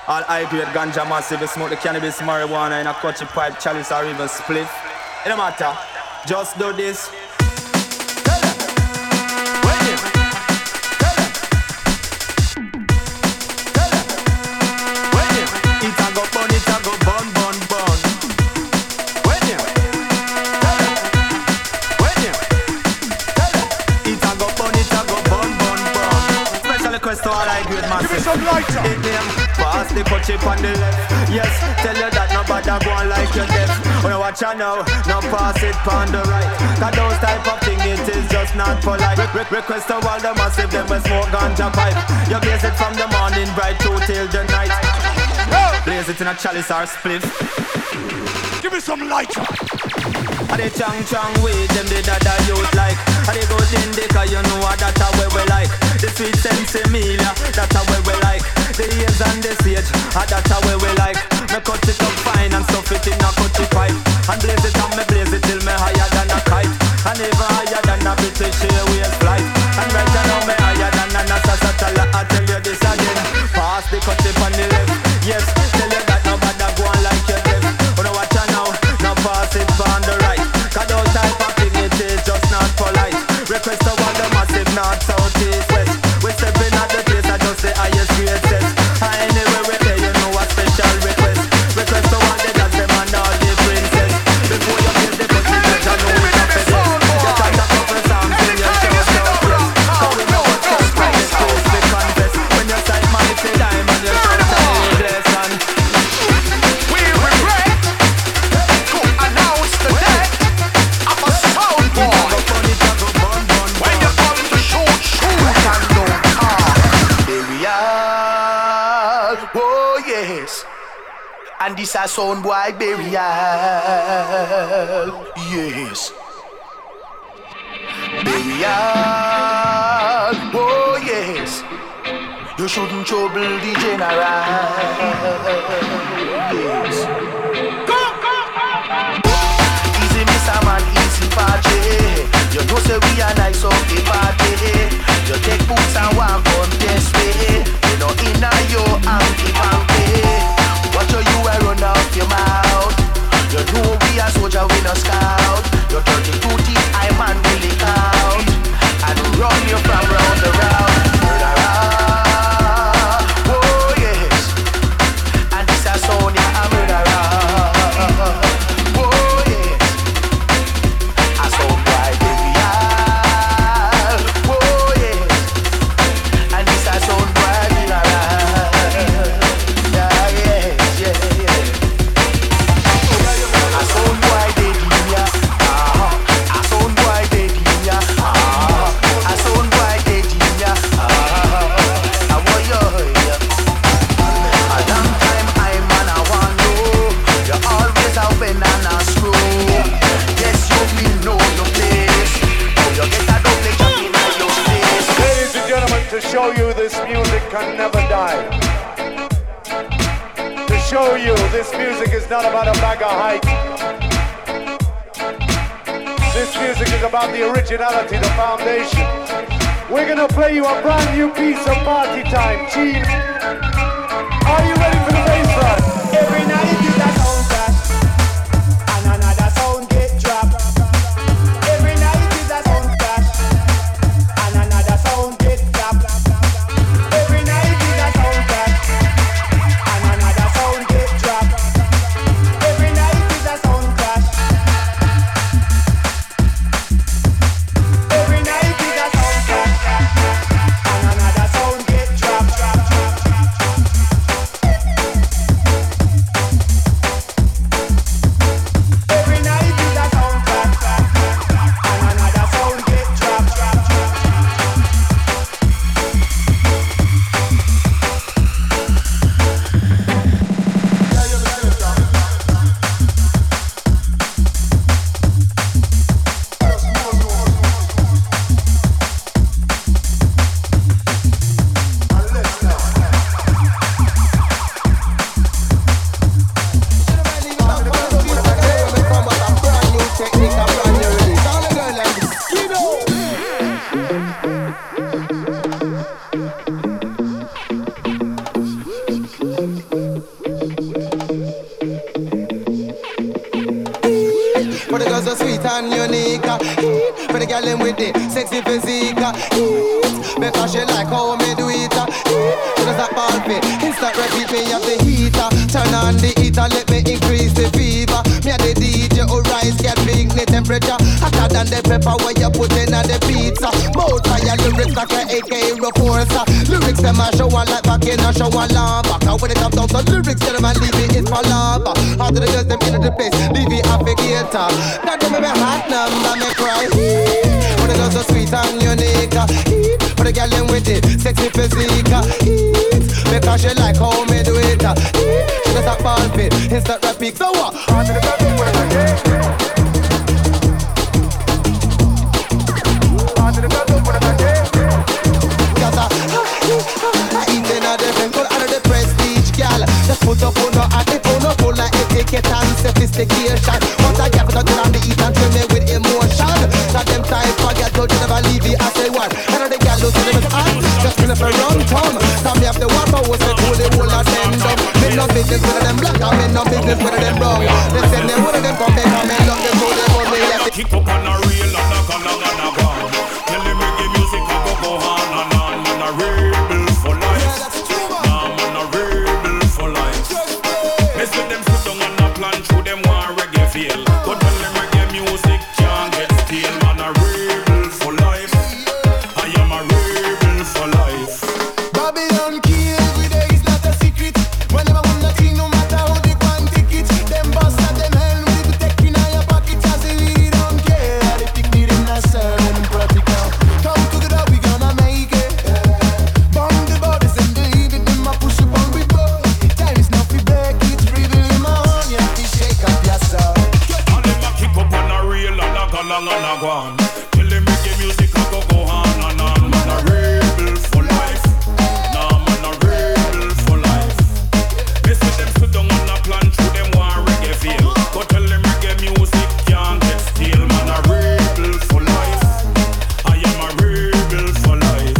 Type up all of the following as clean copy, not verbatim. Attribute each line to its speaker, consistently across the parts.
Speaker 1: All high-grade ganja massive, you smoke the cannabis, marijuana in a cutchy pipe, chalice or even spliff. It don't matter, just do this. Tell them. When you tell them. Tell them. When you it a go bun, it a go bun, bun, bun. When you tell them. When you tell them. It a go bun, it a go bun, bun, bun. Special request to all high-grade massive.
Speaker 2: Give me some lighter.
Speaker 1: Pass the cut chip on the left. Yes, tell you that nobody go on like you're deaf. When you watch you now pass it on the right. Cause those type of thing, it is just not polite. Request to all the massive, them will smoke ganja pipe. You blaze it from the morning bright through till the night. Blaze it in a chalice or spliff.
Speaker 2: Give me some lighter.
Speaker 1: And the chang weed, them the dada youth like. And the good indica, you know that's how we like. The sweet sensimilia, that's how we like. The years and the sage, that's how we like. Me cut it up fine and stuff it in a cutty pipe. And blaze it and me blaze it till me higher than a kite. And even higher than a British Airways flight. And right now me higher than a NASA satellite. I tell you this again, pass the cut tip on the left. Yes, tell you that nobody go on like you deaf. But now watch you now pass it on the right. Cause those type of thing, it is just not polite. Request to all the massive north, south, east, west. We stepping at the place, I just the highest grade test. Anyway we there, you know a special request. Request to all the dads, them and all the princess. Before you get the pussy, you know it's a fetish. You try to couple songs in your show, yes. Cause we know what's up, when it's close, we confess. When your side mighty diamond, your short time bless and
Speaker 2: we regret to announce the death of a sound boy. When you come to shoot and don't talk. Burial, oh yes. And this a sound boy burial, yes. Burial, oh yes. You shouldn't trouble the general, yes. Easy Mr. Man, easy party. You know say we are nice of the party. You take books and walk on this way. You know inna your hanky panky. Watch how you a run out your mouth. You know we a soldier, we no scout. Your 32 teeth, I man really count. And run you from round the round. Murderer, oh yes. And this a sound ya a murderer, oh yes. A sound boy burial, oh yes. And this a sound boy burial, yeah yes, yeah yeah. A sound boy dead in ya, a sound boy dead in ya, a sound boy dead in ya, a warrior. A long time I man I want know, you always a win and a screw. Yes you will know your place, oh you get a double jump in your face.
Speaker 3: Ladies and gentlemen, to show you this music can never die. To show you this music is not about a bag of hype. This music is about the originality, the foundation. We're gonna play you a brand new piece of party time. Team, are you ready for the bass line?
Speaker 4: Every night is a sound crash, and another sound get dropped. Every night is a sound crash, and another sound get dropped. Every night is a sound crash, and another sound get dropped. Every night is a sound crash. Every night is a sound crash, and another sound get dropped.
Speaker 5: the sexy physique. Because she like how me do it. She does that ball fit. Instant repeat me up the heater. Turn on the heater, let me increase the fever. Me and the DJ who rise can bring the temperature hotter than the pepper where you put in on the pizza. More fire lyrics like a AK reporter. Lyrics them a show like back in a show lava. Cause when it comes down to lyrics, tell them I leave it is for lava. After the girls them into the place, leave it applicator. Now them me hot number me cry. When the girls so sweet and unique. For the girl them with it, sexy physique. Because she like how me do it. She does that ball fit, instant repeat. So what? Under the bed, under the bed, just put up on her and it on her full like etiquette and sophistication. Once I get to turn on the heat and fill me with emotion. That them time forget to never leave it as they want. And all the girls lose them as hot, just fill up a run tongue. Some me have the water was the cool, the whole of them dumb. Me no business with them black and me no business with them brown. They send them one of them come back and me love them so they want me left.
Speaker 6: Kick up on a real and a can and a gone. Tell them reggae music I go on and on. Man a rebel for life. Nah man a rebel for life. Listen them sit down and a plan through them one reggae feel. But tell them reggae music can't get stale. Man a rebel for life. I am a rebel for life.
Speaker 7: Babylon key every day is not a secret. Whenever one that thing, no matter how they want ticket. Them bust at them hell with the tech in your pocket. As they really don't care. They pick me in a cell and practical. Come together we gonna make it. Bomb the bodies and leave it. Them a push up on we go. Time is not to break it. Really in my own. You have to shake up yourself.
Speaker 6: And them a kick up on a real and a galang and a gone. Tell them reggae music a go on and on. Man a rebel for life. Nah man a rebel for life. They see them sit down and a plan through them one reggae feel. Go tell them reggae music can't get stale. Man a rebel for life. I am a rebel for life.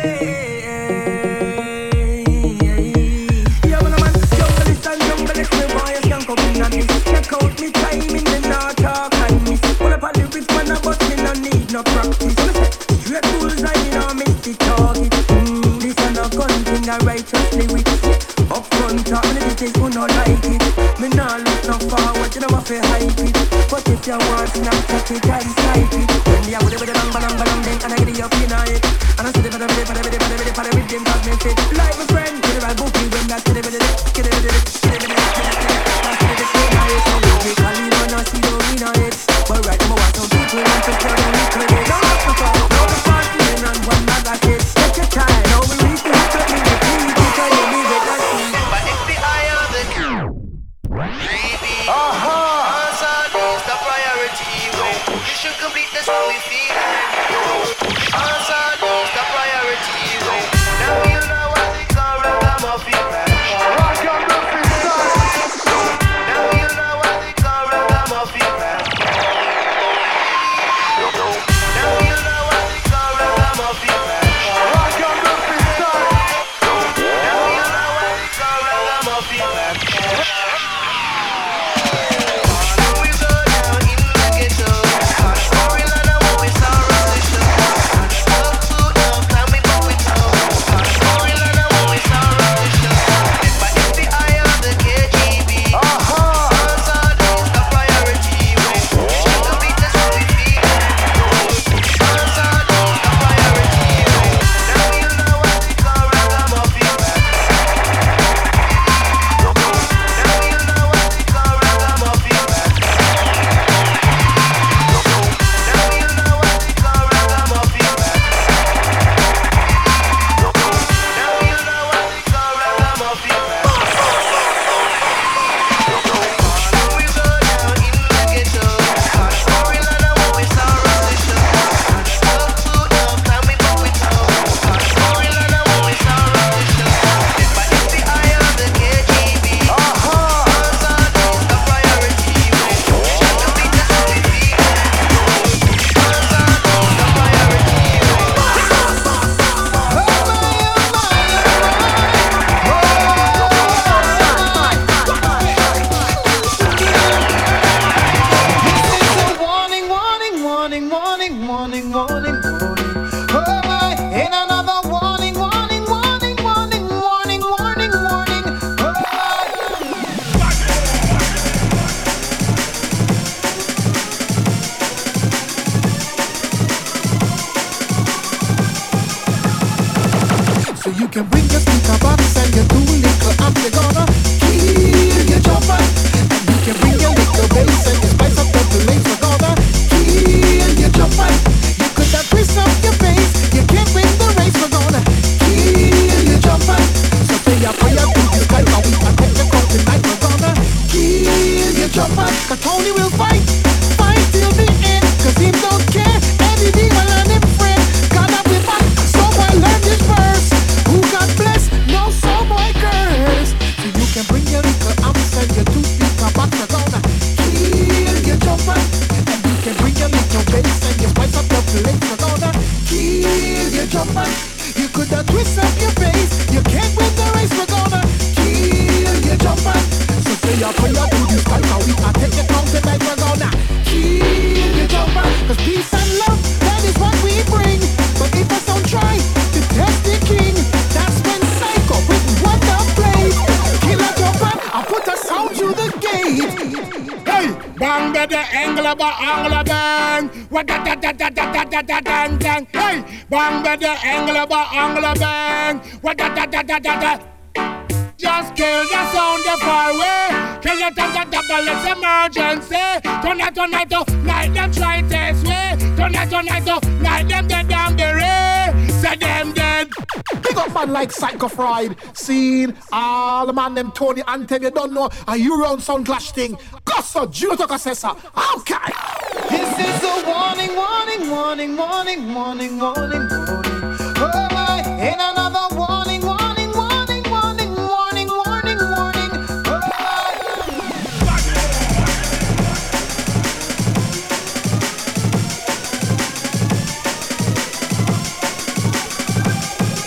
Speaker 8: Yo, man, jungle is and jungle is me boy, you can't come in on this. Check out me timing, me not talk and miss. Pull up on the wrist, man, but me no need no practice. Straight tools, I know miss the target. This and a gun thing, I righteously with. Up front, talk me the things who not like it. Me nah look no forward, you know I feel hype it. But if you want Snapchat it and snipe it, when me a with the bang then and I get you up in it. And I see the better with them cause me fit. Like my friend, get it right bookie when that's get it with it. Musically run a see you in it. But right now I want some people want to tell them it's credit. Don't have to talk, no the party and one bag of kids. Take your time, now we reach the hook up in the beat. Because you leave it like this.
Speaker 2: But if the eye of the answer is the priority. You should complete the song we feel. Answer is the priority. Now you know what they call ragamuffin.
Speaker 3: Ragamuffin style.
Speaker 2: Now you know what they call ragamuffin. Now you know what they call ragamuffin.
Speaker 3: Ragamuffin style.
Speaker 2: Now you know what they call ragamuffin. Now we go down in the ghetto. Story line of what we saw on the show. Talk to them, tell me what we know. Story line of what we saw on the show. But if the eye of the KGB, answer is the priority. You should beat the song we feel. Answer is the priority. Now you know what they call ragamuffin. Now you know what they call ragamuffin. Now you know what they call ragamuffin. Now you know what they call ragamuffin. Now we go down in the ghetto. Story line of what we saw on the show. Talk to them, tell me what we know. Story line of what we saw on the show. But if the eye of the KGB, answer is the priority. You should beat the song we feel. Answer is the priority.
Speaker 7: Warning, warning, warning, warning, warning, warning, warning. Oh my, ain't another warning, warning, warning, warning, warning, warning, warning. Oh so you can bring your speaker box and your 2 little amp, you're gonna kill your jumper. And you can bring your little bass and your spice up the lace, we're gonna kill your jumper. You could have twist up your bass, you can't win the race, we're gonna kill your jumper. So say your prayer to this guy, now we can take the crown tonight, we're gonna kill your jumper. Cause Tony will fight till the end, cause he don't care, any demon and him friend. Gonna be back, so I learn this verse. Who got blessed, no so boy curse. So you can bring your little amps and your 2 speaker box, we're gonna kill your jumper. And you can bring your little bass and your spice up your place, we're gonna kill your jumper. You could have twist up your bass, you can't win the race, we're gonna kill your jumper. So say your prayer to this guy, now we can take your crown tonight, we're gonna kill your jumper. Cause peace and love, that is what we bring. But if I don't try to test the king, that's when Psycho with Wonder plays. Kill a jumper, I put a sound to the gate. Hey, bang da da angla bang. What da da da da da da da da dang dang. Hey, bang da da angla bang. What da da da da da da. Just kill the sound the far away. Kill the double, it's emergency. Tonight, night them try test way. Tonight, night them dead down the ray. Say them dead. Big up man like Psycho Fried, Scene, all the man them Tony Anthem, you don't know a Euro sound clash thing. Gosso, Juno Tokasesa. Okay. This is a warning, warning, warning, warning, warning, warning, warning. Oh my, ain't another warning, warning, warning, warning, warning, warning, warning. Oh my.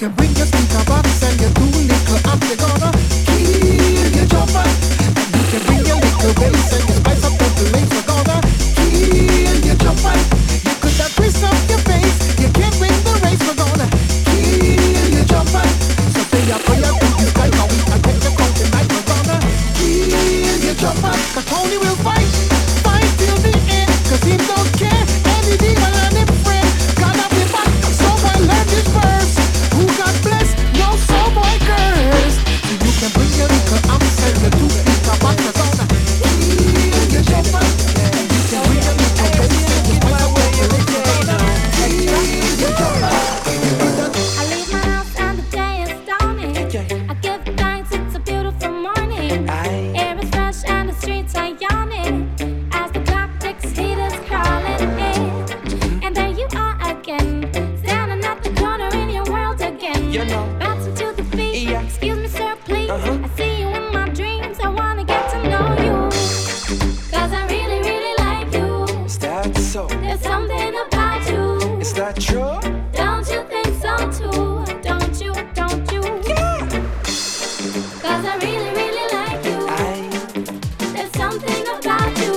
Speaker 7: can bring your speaker box and your 2 little amp. You're gonna kill your jumper. And you can bring your little bass and your spice up the place. We're gonna kill your jumper. You could have twist up your face. You can't win the race. We're gonna kill your jumper. So say a prayer to you, like how we can take the crown tonight. We're gonna kill your jumper. 'Cause Tony will fight till the end. 'Cause he don't care. Any demon and him friend. God have him back. So I learned this verse. Who got blessed? No soul boy curse. So you can bring your little amps and your 2 speaker box. We're gonna kill your jumper. And you can bring your little bass and your spice up the place. We're gonna kill your jumper.
Speaker 9: I leave my house and the day is dawning. I give thanks, it's a beautiful morning. Air is fresh and the streets are yawning. As the clock ticks, heat is crawling in. And there you are again, standing at the corner in your world again. Bouncing to the beat, excuse me sir, please. I see you in my dreams, I wanna get to know you. 'Cause I really, really like you.
Speaker 10: Is that so?
Speaker 9: There's something about you.
Speaker 10: Is that true?
Speaker 9: Don't you think so too? Don't you? Yeah. 'Cause I really, really like you. There's something about you.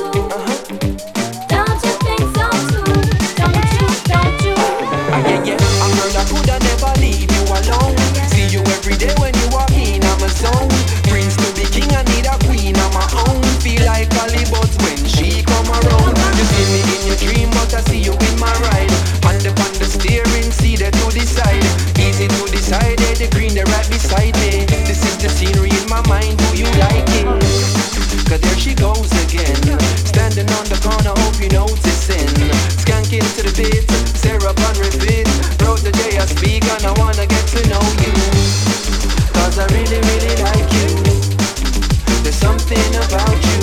Speaker 9: Don't you think so too? Don't you?
Speaker 10: Yeah. I'm girl, I coulda never leave you alone. See you every day when you walk in, I'm a zone. Prince to be king, I need a queen of my own. Feel like Hollywood when she come around. You see me in your dream, but I see you in my ride. On the steering, see that to the side. Easy to decide, the green, they're right beside me. This is the scenery in my mind, do you like it? 'Cause there she goes again. Standing on the corner, hope you noticing. Skanking to the beat, Sarah on repeat. Wrote the day I speak and I wanna get to know you. 'Cause I really, really like you. There's something about you.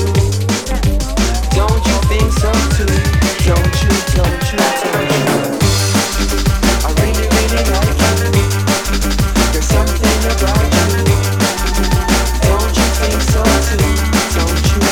Speaker 10: Don't you think so too? Don't you? I really, really like you. There's something about you. Don't you think so too? Don't you?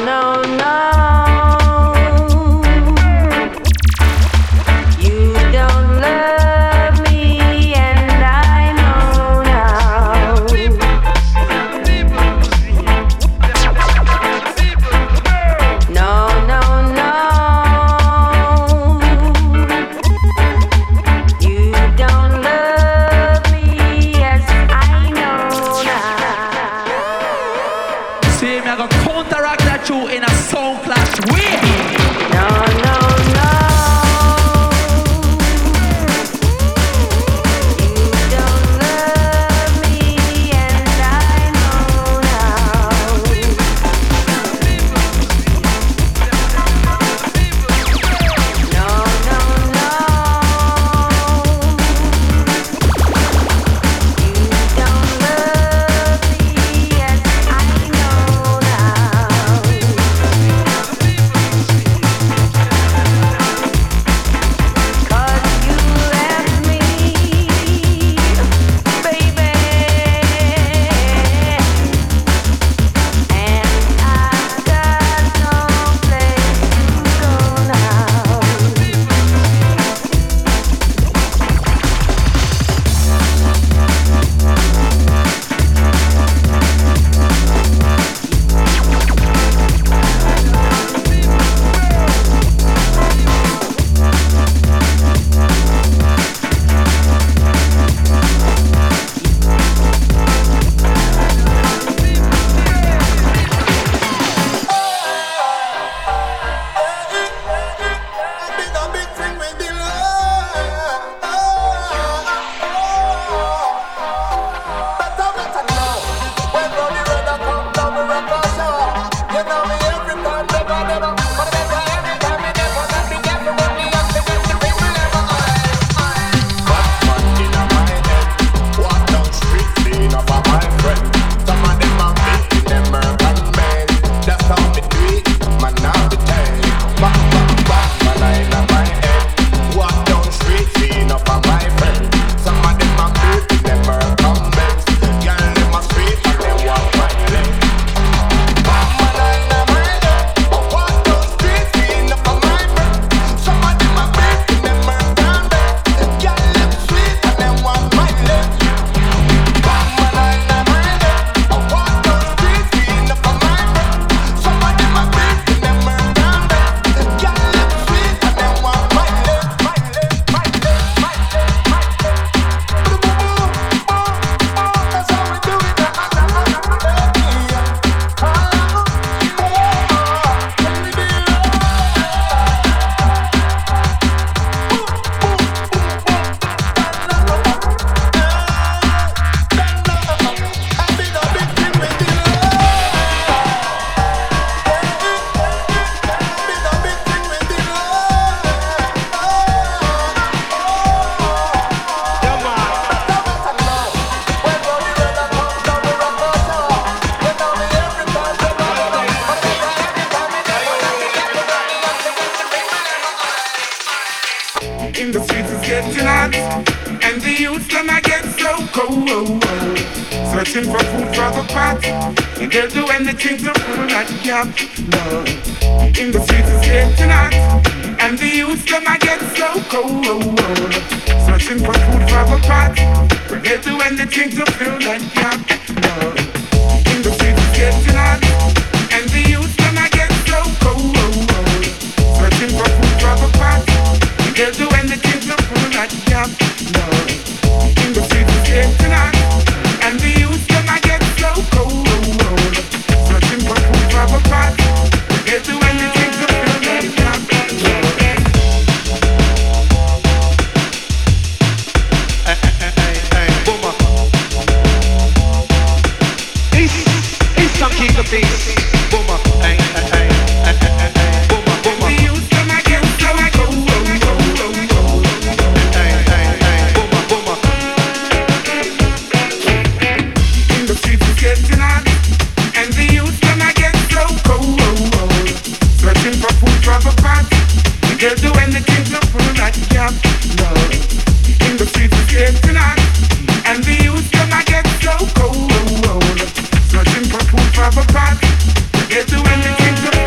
Speaker 11: Searching for food for the pot, and they'll do anything to fill that gap. No, in the streets it's getting hot, and the youth gonna get so cold. Searching for food for the pot, and they'll do anything to fill that gap. No, in the streets it's getting hot, and the youth gonna get so cold. Searching for food for the pot, and they'll do anything to fill that gap. No, in the streets it's getting hot. And the youth gonna get so cold. Searching for food for the pot, they'll do anything to fill that gap.
Speaker 12: Hey, boomer. East some keep the peace. Boomer. Hey, boomer, boomer.
Speaker 11: The youth gonna get so cold.
Speaker 12: Hey, boomer, boomer.
Speaker 11: In the streets it's getting hot, and the youth gonna get so cold. Searching for food for the pot, they'll do anything to fill that gap. No. In the streets it's getting hot, and the youth gonna get so cold. Searching for food for the pot, they'll do anything to fill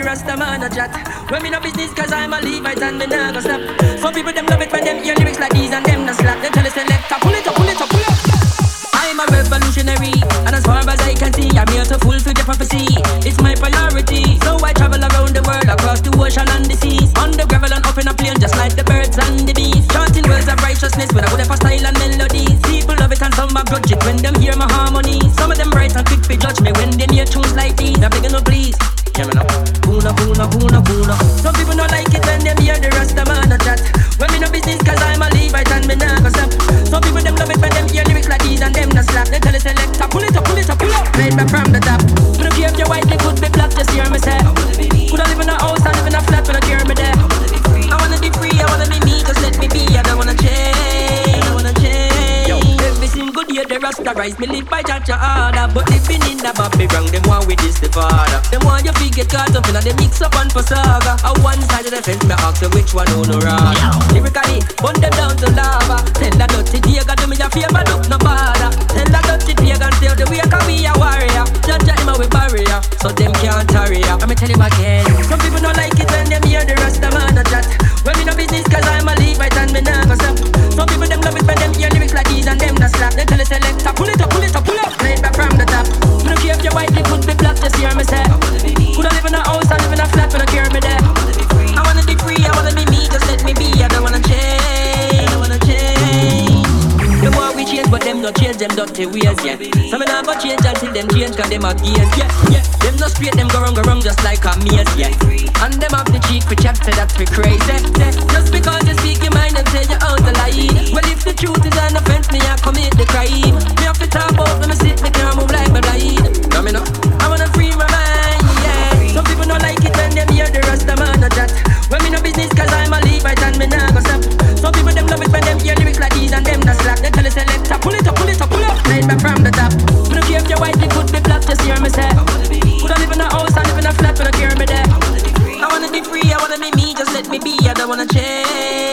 Speaker 8: Rasta man a chat. When me no business cause I'm a Levite and me nah go stop. Some people them love it when them hear lyrics like these and them no slap. Them tell us select pull it up, pull it up, pull up. I'm a revolutionary, and as far as I can see, I'm here to fulfill the prophecy. It's my priority, so I travel around the world, across the ocean and the seas, on the gravel and up in a plane, just like the birds and the bees. Chanting words of righteousness with a wonderful style and melodies. People love it and some begrudge it when them hear my harmony. Some of them bright and quick to judge me when they hear tunes like these. I'm begging no please, hear me now. Puna, puna, puna, puna. Some people don't like it when them hear the Rasta man a chat. When me no business cause I'm a Levite and me nah go stop. Some people them love it when them hear lyrics like these and them no slap. They tell us selector, pull it up, pull it up, pull up. Made back from the top. I don't care if you're white, they could be black, just hear me say. Could I live in a house, I live in a flat, but I care me there. I wanna be free, I wanna be me, just let me be. I don't wanna change, I wanna change. Yo, every single day the Rasta rise, me live by Jaja order. But living in the Bobby wrong, them want with this the father. Them want you feel get caught up in a they mix up and for saga. On one side of the fence, me ask you which one on the rod. Lyrically, burn them down to lava. Tell that dirty Diego do me a favor, look no bother. Tell that dirty Diego and tell the way can be a warrior. Jaja him a with barrier, so them can't tarry ya. Let me tell you again, some people don't like it when them hear the Rasta man a chat. When me no business cause I'm a Levite and me nah go stop. Some people them love it when them hear lyrics like these and them no slap. They tell us selector, pull it up, pull it up, pull up. Play it back from the top. I don't care if you're white, they could be black, just hear me say. Could I live in a house, I live in a flat, but I care me there. I wanna be free, I wanna be me, just let me be. I don't wanna change, I don't wanna change. The more we change, but them not change them dirty ways, yeah. Some me nah go change until them change, cause them a gaze, yeah, yeah. Them not straight, them go wrong just like a maze, yeah. And them have the cheek for chat, so that's we crazy, yeah. Just because you speak your mind and say you're out the line. Well, if the truth is an offense, me I commit the crime. Me have to talk about, let me sit, me can't move like my blind. No, me no, I wanna free my mind, yeah. Some people don't like it when them hear the Rasta man a chat. When me no business cause I'm a Levite and me nah go stop. Some people them love it when them hear lyrics like these and them no slap. They tell us selector, pull it up, pull it up, pull up. Play it back from the top. I don't care if you're white, they could be black, just hear me say. Could I live in a house, I live in a flat, but I care me there. I wanna be free, I wanna be me, just let me be. I don't wanna change.